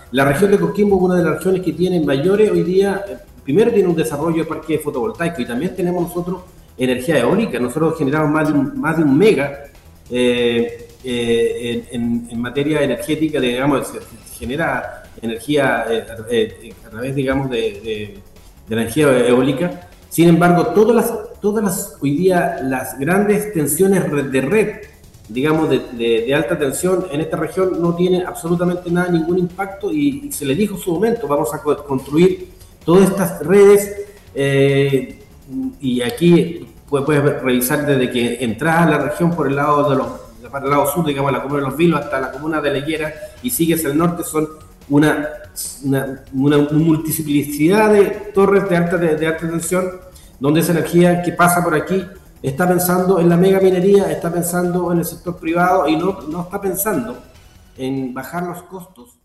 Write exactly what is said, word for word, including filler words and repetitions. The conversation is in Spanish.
La región de Coquimbo es una de las regiones que tiene mayores hoy día, eh, primero tiene un desarrollo de parque fotovoltaico y también tenemos nosotros energía eólica. Nosotros generamos más de un, más de un mega eh, eh, en, en materia energética, digamos, se, se genera energía eh, eh, a través, digamos, de, de, de la energía eólica. Sin embargo, todas las, todas las, hoy día, las grandes tensiones de red, digamos, de, de, de alta tensión en esta región no tienen absolutamente nada, ningún impacto, y, y se le dijo en su momento, vamos a construir todas estas redes, eh, y aquí puedes, puedes revisar desde que entras a la región por el lado de los, para el lado sur, digamos, la comuna de Los Vilos hasta la comuna de La Higuera, y sigues al norte, son una, una, una multiplicidad de torres de alta, de, de alta tensión, donde esa energía que pasa por aquí está pensando en la mega minería, está pensando en el sector privado y no, no está pensando en bajar los costos